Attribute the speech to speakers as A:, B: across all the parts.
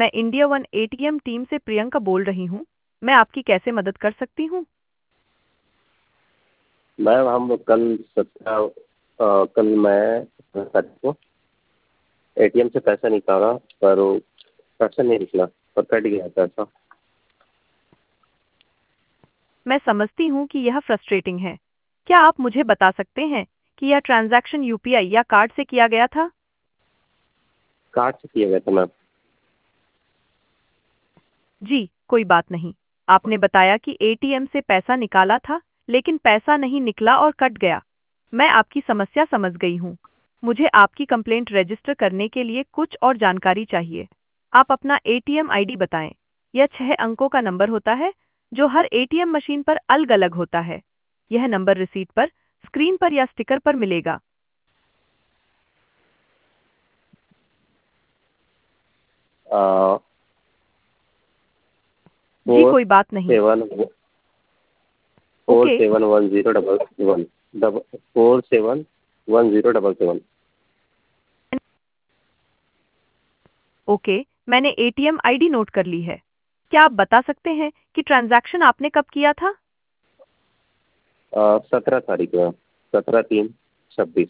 A: मैं India one ATM team से प्रियंका बोल रही हूँ। मैं आपकी कैसे मदद कर सकती हूँ?
B: मैम हम कल मैं तारीख को एटीएम से पैसा निकाला पर वो पैसा नहीं निकला और कट गया पैसा।
A: मैं समझती हूँ कि यह फ्रस्ट्रेटिंग है। क्या आप मुझे बता सकते हैं कि यह ट्रांजैक्शन यूपीआई या कार्ड से किया गया था?
B: कार्ड से किया गया था मैम।
A: जी, कोई बात नहीं। आपने बताया कि एटीएम से पैसा निकाला था, लेकिन पैसा नहीं निकला और कट गया। मैं आपकी समस्या समझ गई हूँ। मुझे आपकी कंप्लेंट रजिस्टर करने के लिए कुछ और जानकारी चाहिए। आप अपना एटीएम आईडी बताएं। यह 6 अंकों का नंबर होता है, जो हर एटीएम मशीन पर अलग-अलग होता है। यह नंबर रिसीट पर, स्क्रीन पर या स्टिकर पर मिलेगा। जी,
B: फोर
A: कोई बात नहीं।
B: Seven four
A: okay,
B: seven one zero double one double 471077।
A: Okay, मैंने एटीएम आईडी नोट कर ली है। क्या आप बता सकते हैं कि ट्रांजैक्शन आपने कब किया था?
B: 17 तारीख में, 17/3/26।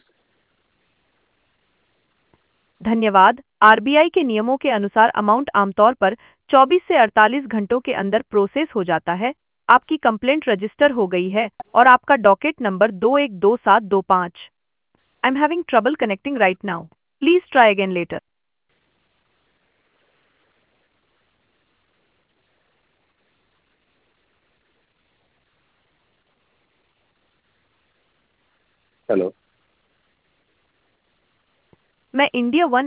A: धन्यवाद। आरबीआई के नियमों के अनुसार अमाउंट आमतौर पर 24 से 48 घंटों के अंदर प्रोसेस हो जाता है। आपकी कंप्लेंट रजिस्टर हो गई है और आपका docket number 212725। I am having trouble connecting right now. Please try again later.
B: Hello.
A: मैं इंडिया वन